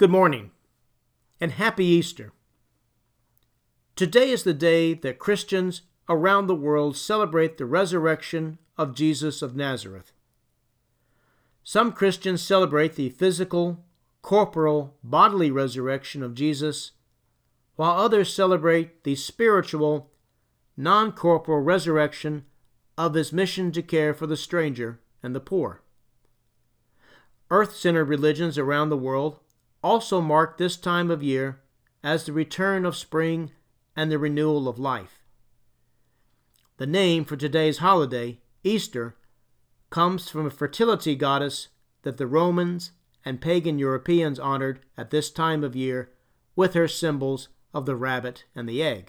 Good morning, and happy Easter. Today is the day that Christians around the world celebrate the resurrection of Jesus of Nazareth. Some Christians celebrate the physical, corporal, bodily resurrection of Jesus, while others celebrate the spiritual, non-corporal resurrection of his mission to care for the stranger and the poor. Earth-centered religions around the world also mark this time of year as the return of spring and the renewal of life. The name for today's holiday, Easter, comes from a fertility goddess that the Romans and pagan Europeans honored at this time of year with her symbols of the rabbit and the egg.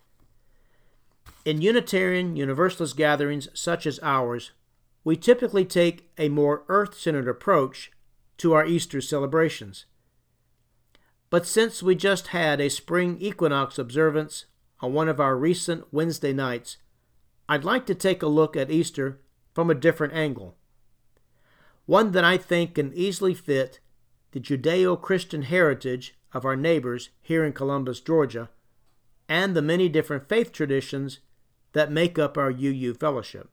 In Unitarian Universalist gatherings such as ours, we typically take a more earth-centered approach to our Easter celebrations. But since we just had a spring equinox observance on one of our recent Wednesday nights, I'd like to take a look at Easter from a different angle. One that I think can easily fit the Judeo-Christian heritage of our neighbors here in Columbus, Georgia, and the many different faith traditions that make up our UU fellowship.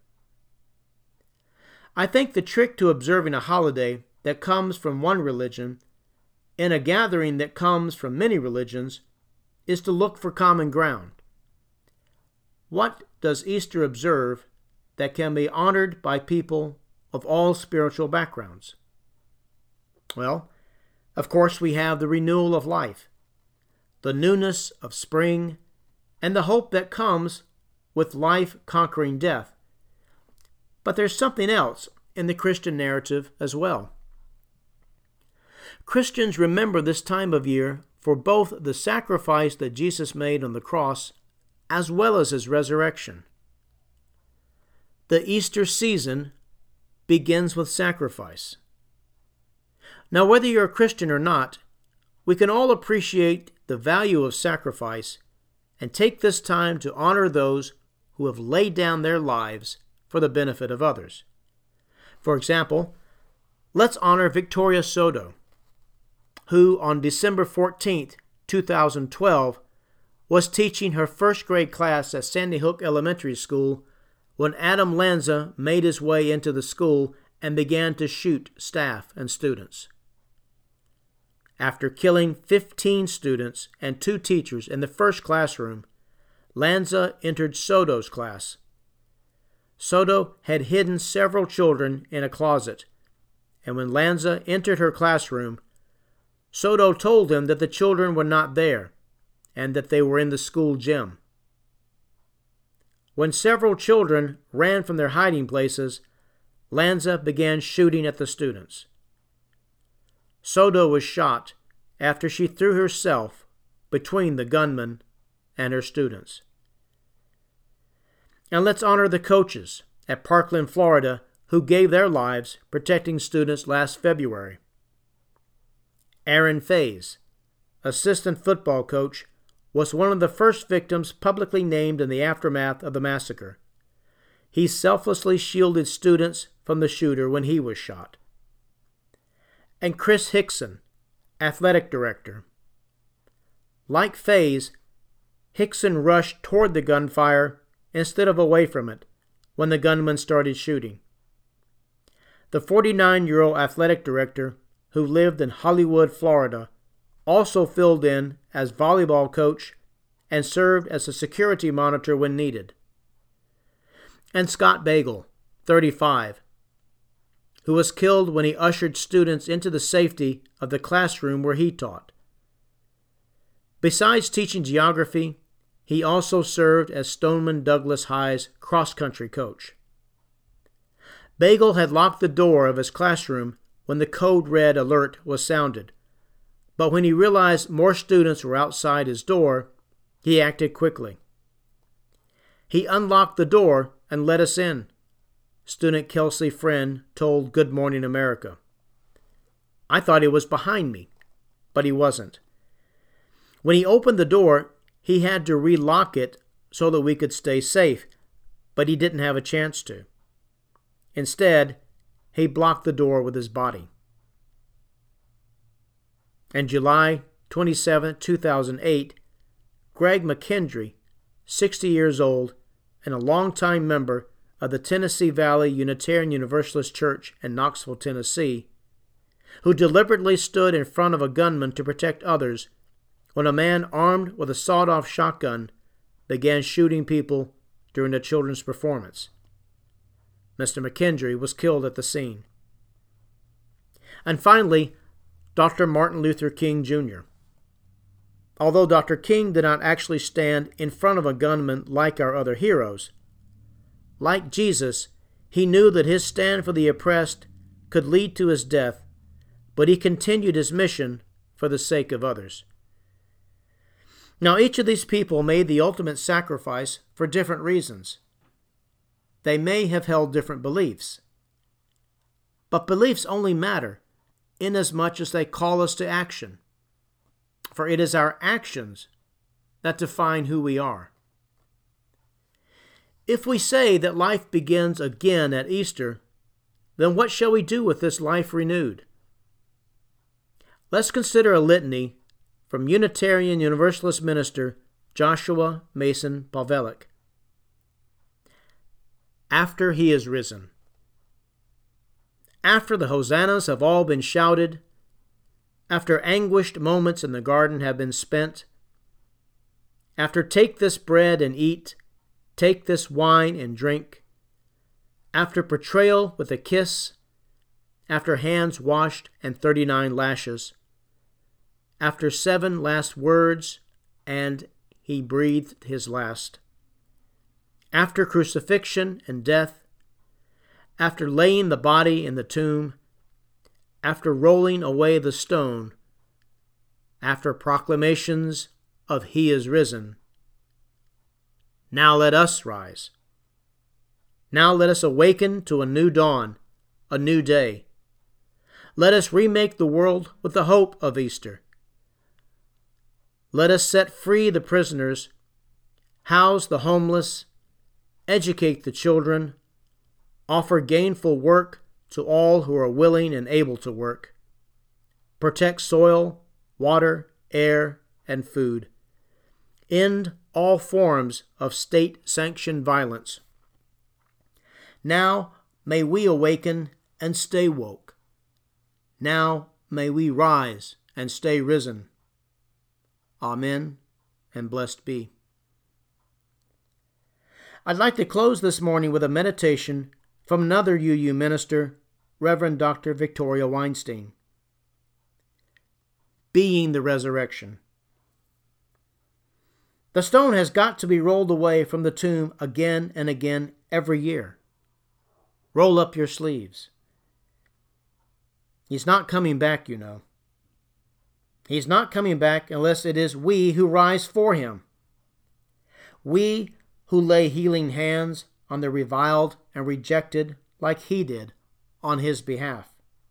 I think the trick to observing a holiday that comes from one religion in a gathering that comes from many religions is to look for common ground. What does Easter observe that can be honored by people of all spiritual backgrounds? Well, of course, we have the renewal of life, the newness of spring, and the hope that comes with life conquering death. But there's something else in the Christian narrative as well. Christians remember this time of year for both the sacrifice that Jesus made on the cross as well as his resurrection. The Easter season begins with sacrifice. Now, whether you're a Christian or not, we can all appreciate the value of sacrifice and take this time to honor those who have laid down their lives for the benefit of others. For example, let's honor Victoria Soto, who on December 14th, 2012, was teaching her first grade class at Sandy Hook Elementary School when Adam Lanza made his way into the school and began to shoot staff and students. After killing 15 students and 2 teachers in the first classroom, Lanza entered Soto's class. Soto had hidden several children in a closet, and when Lanza entered her classroom, Soto told him that the children were not there and that they were in the school gym. When several children ran from their hiding places, Lanza began shooting at the students. Soto was shot after she threw herself between the gunman and her students. And let's honor the coaches at Parkland, Florida, who gave their lives protecting students last February. Aaron Faze, assistant football coach, was one of the first victims publicly named in the aftermath of the massacre. He selflessly shielded students from the shooter when he was shot. And Chris Hickson, athletic director. Like Faze, Hickson rushed toward the gunfire instead of away from it when the gunman started shooting. The 49-year-old athletic director, who lived in Hollywood, Florida, also filled in as volleyball coach and served as a security monitor when needed. And Scott Bagel, 35, who was killed when he ushered students into the safety of the classroom where he taught. Besides teaching geography, he also served as Stoneman Douglas High's cross-country coach. Bagel had locked the door of his classroom when the code red alert was sounded, but when he realized more students were outside his door, he acted quickly. He unlocked the door and let us in, student Kelsey Friend told Good Morning America. I thought he was behind me, but he wasn't. When he opened the door, he had to relock it so that we could stay safe, but he didn't have a chance to. Instead, he blocked the door with his body. And July 27, 2008, Greg McKendry, 60 years old and a longtime member of the Tennessee Valley Unitarian Universalist Church in Knoxville, Tennessee, who deliberately stood in front of a gunman to protect others when a man armed with a sawed-off shotgun began shooting people during a children's performance. Mr. McKendry was killed at the scene. And finally, Dr. Martin Luther King Jr. Although Dr. King did not actually stand in front of a gunman like our other heroes, like Jesus, he knew that his stand for the oppressed could lead to his death, but he continued his mission for the sake of others. Now, each of these people made the ultimate sacrifice for different reasons. They may have held different beliefs, but beliefs only matter inasmuch as they call us to action, for it is our actions that define who we are. If we say that life begins again at Easter, then what shall we do with this life renewed? Let's consider a litany from Unitarian Universalist minister Joshua Mason Pawelek. After he is risen. After the hosannas have all been shouted, after anguished moments in the garden have been spent, after take this bread and eat, take this wine and drink, after betrayal with a kiss, after hands washed and 39 lashes, after 7 last words, and he breathed his last, after crucifixion and death, after laying the body in the tomb, after rolling away the stone, after proclamations of He is risen, now let us rise. Now let us awaken to a new dawn, a new day. Let us remake the world with the hope of Easter. Let us set free the prisoners, house the homeless, educate the children, offer gainful work to all who are willing and able to work, protect soil, water, air, and food, end all forms of state-sanctioned violence. Now may we awaken and stay woke. Now may we rise and stay risen. Amen, and blessed be. I'd like to close this morning with a meditation from another UU minister, Reverend Dr. Victoria Weinstein. Being the resurrection. The stone has got to be rolled away from the tomb again and again every year. Roll up your sleeves. He's not coming back, you know. He's not coming back unless it is we who rise for him. We who lay healing hands on the reviled and rejected like he did on his behalf.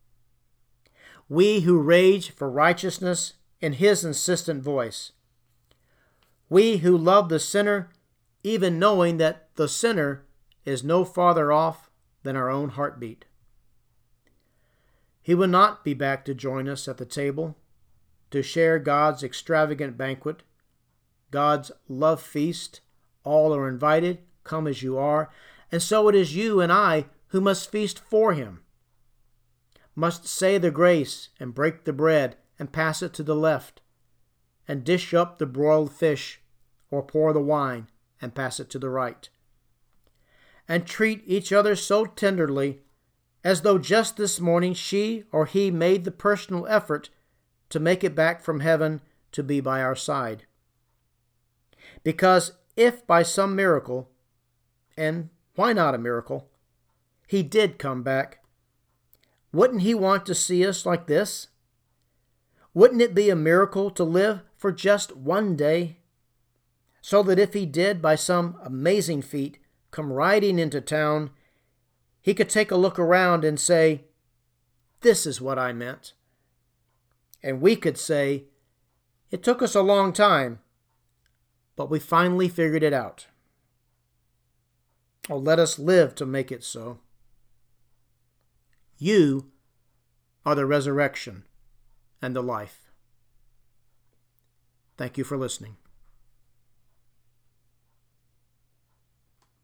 We who rage for righteousness in his insistent voice. We who love the sinner even knowing that the sinner is no farther off than our own heartbeat. He will not be back to join us at the table, to share God's extravagant banquet, God's love feast. All are invited, come as you are, and so it is you and I who must feast for him, must say the grace and break the bread and pass it to the left, and dish up the broiled fish or pour the wine and pass it to the right, and treat each other so tenderly as though just this morning she or he made the personal effort to make it back from heaven to be by our side. Because if by some miracle, and why not a miracle, he did come back, wouldn't he want to see us like this? Wouldn't it be a miracle to live for just one day? So that if he did, by some amazing feat, come riding into town, he could take a look around and say, "This is what I meant." And we could say, "It took us a long time, but we finally figured it out." Oh, let us live to make it so. You are the resurrection and the life. Thank you for listening.